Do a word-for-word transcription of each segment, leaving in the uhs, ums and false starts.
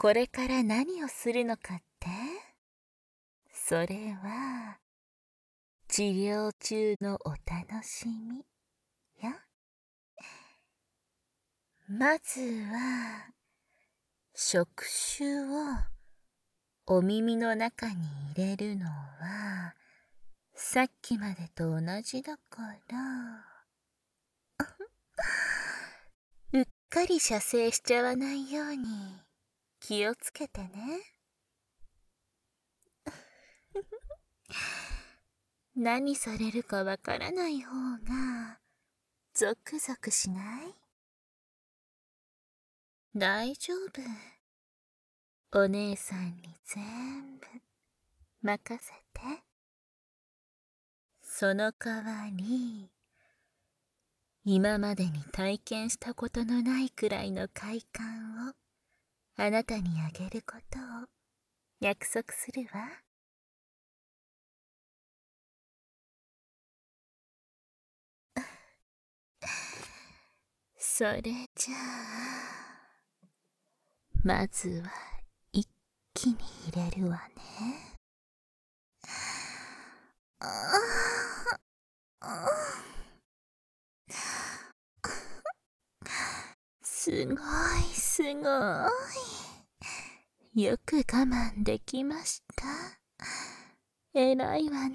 これから何をするのかって？それは、治療中のお楽しみよ。まずは、触手をお耳の中に入れるのは、さっきまでと同じだから、うっかり射精しちゃわないように気をつけてね。何されるかわからない方がゾクゾクしない？大丈夫。お姉さんに全部任せて。その代わり、今までに体験したことのないくらいの快感をあなたにあげることを約束するわ。それじゃあ、まずは一気に入れるわね。すごいすごい。よく我慢できました。偉いわね。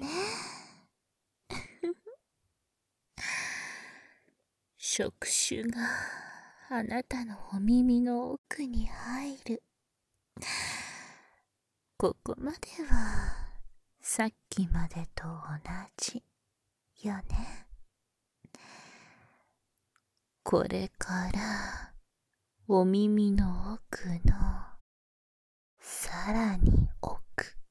触手があなたのお耳の奥に入る。ここまではさっきまでと同じよね。これからお耳の奥のさらに奥、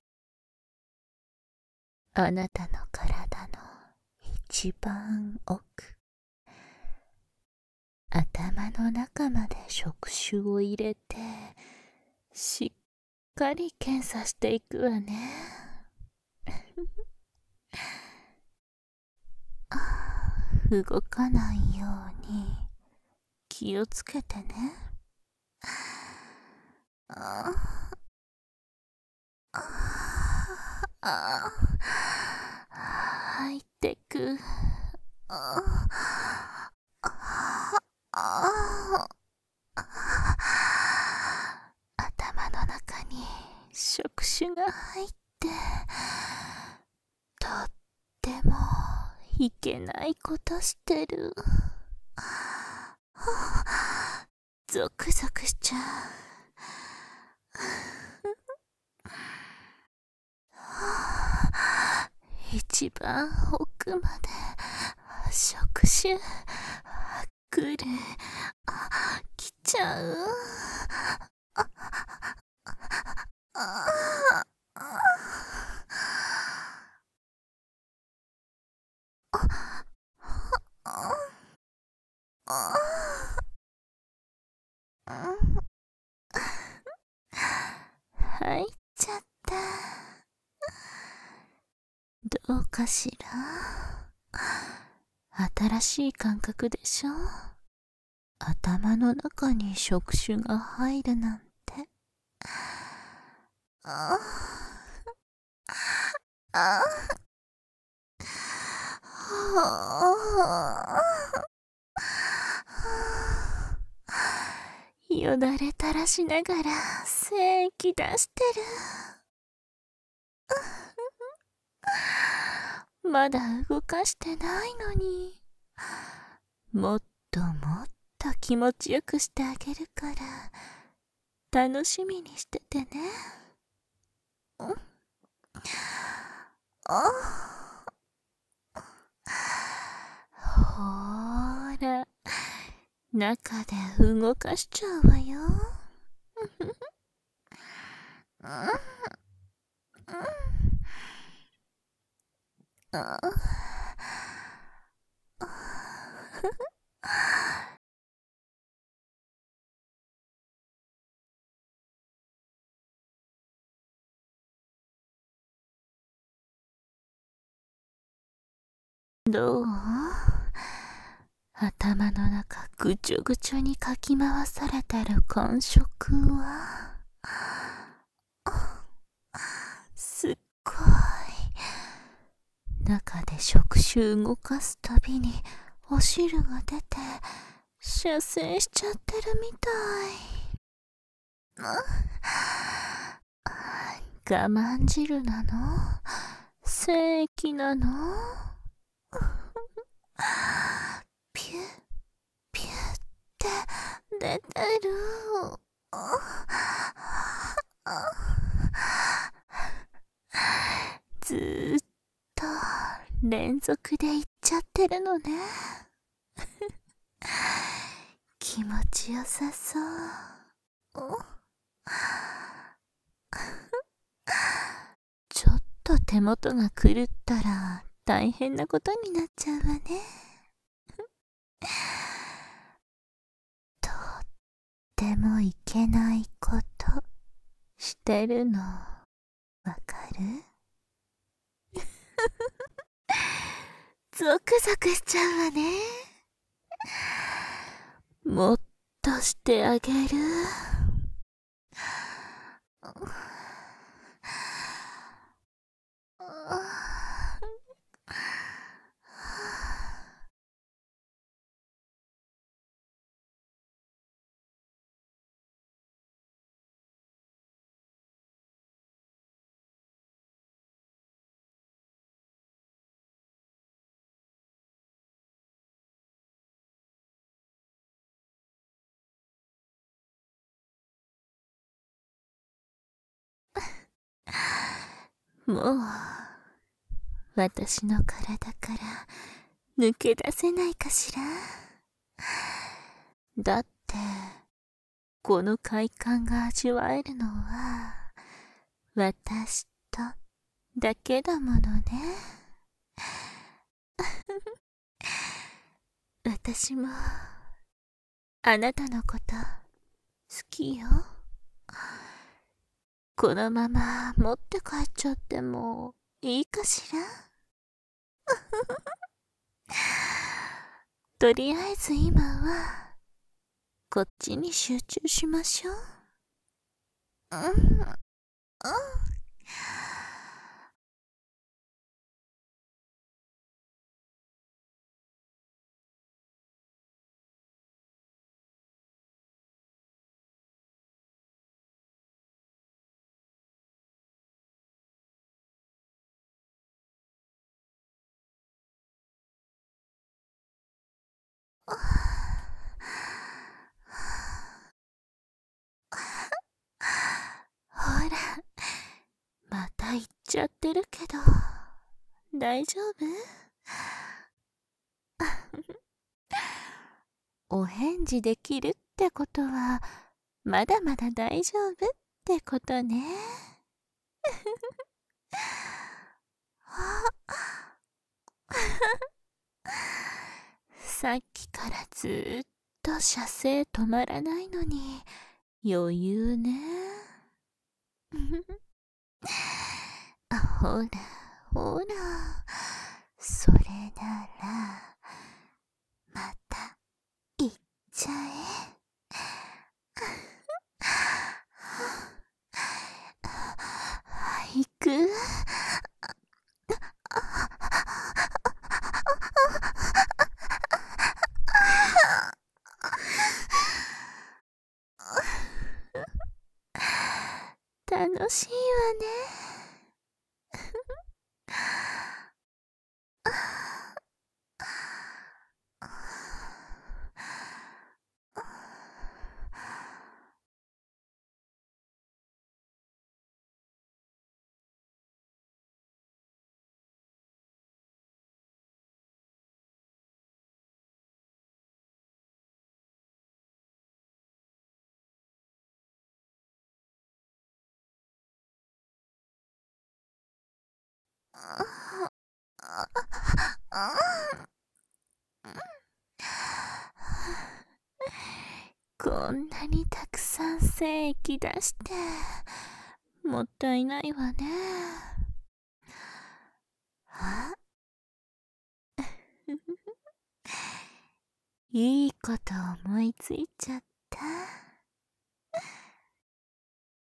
あなたの体の一番奥、頭の中まで触手を入れてしっかり検査していくわね。動かないように気をつけてね。ああ入ってく。ああ頭の中に触手が入ってとってもいけないことしてる。ゾクゾクしちゃう。一番奥まで触手くる。来ちゃう。入っちゃった。どうかしら。新しい感覚でしょ。頭の中に触手が入るなんて。ああよだれ垂らしながら精液出してる。まだ動かしてないのに。もっともっと気持ちよくしてあげるから楽しみにしててね。あほーら、中で動かしちゃうわよ。どう？頭の中ぐちょぐちょにかき回されてる感触は。 すっごい。中で触手動かすたびにお汁が出て射精しちゃってるみたい。我慢汁なの？精液なの？ピュッピュッって出てる。ずーっと連続でいっちゃってるのね。気持ちよさそう。ちょっと手元が狂ったら大変なことになっちゃうわね。とってもいけないことしてるのわかる？ゾクゾクしちゃうわね。もっとしてあげる。もう私の体から抜け出せないかしら。だってこの快感が味わえるのは私とだけだものね。私もあなたのこと好きよ。このまま持って帰っちゃってもいいかしら。とりあえず今はこっちに集中しましょう。うん、うん。ほら、また言っちゃってるけど、大丈夫？お返事できるってことは、まだまだ大丈夫ってことね。さっきからずーっと射精止まらないのに、余裕ね。ほら、ほら、それなら、また、行っちゃえ。行く？楽しいわね。こんなにたくさん精液出して、もったいないわね。あいいこと思いついちゃった。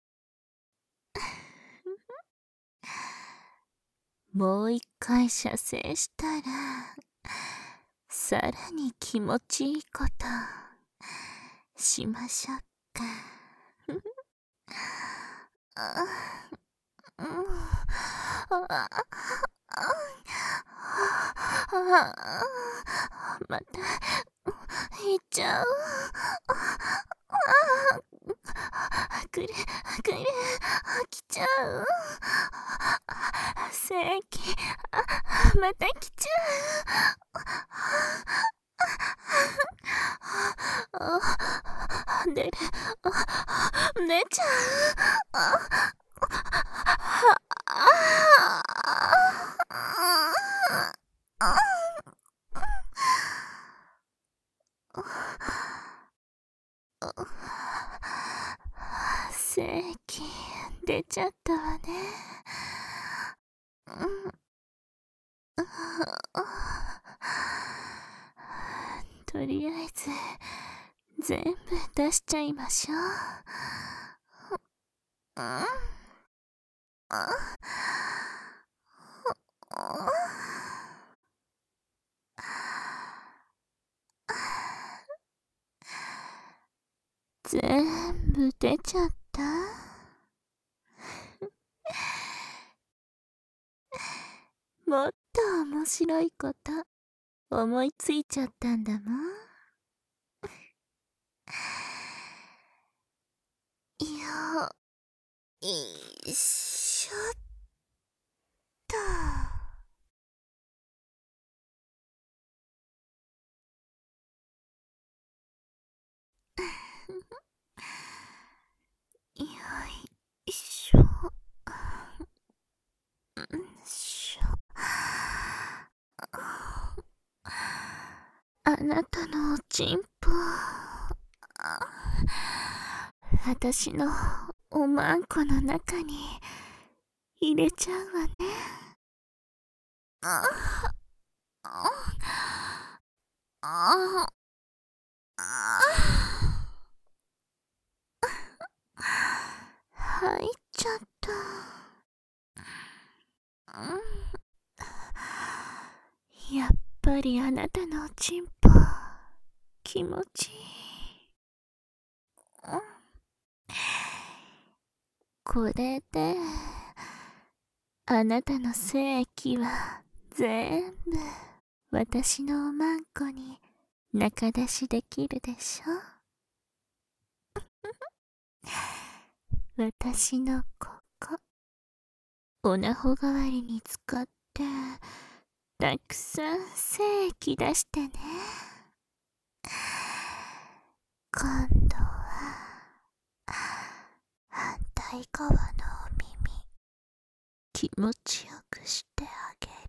もう一回射精したら、さらに気持ちいいことしましょうか。また行っちゃう。くるくる来ちゃう。正規また来ちゃう。出る出ちゃう。正規出ちゃったわね。とりあえず全部出しちゃいましょう。全部出ちゃった。もっと面白いこと思いついちゃったんだもん。よいしょっと。よいしょしょ。あなたのおちんぽ、私のおまんこの中に入れちゃうわね。あああ入っちゃった。やっぱりあなたのおちんぽ気持ちいい。これであなたの精液は全部私のおまんこに中出しできるでしょ。私のここおなほ代わりに使ってたくさん精液出してね。今度は反対側のお耳気持ちよくしてあげる。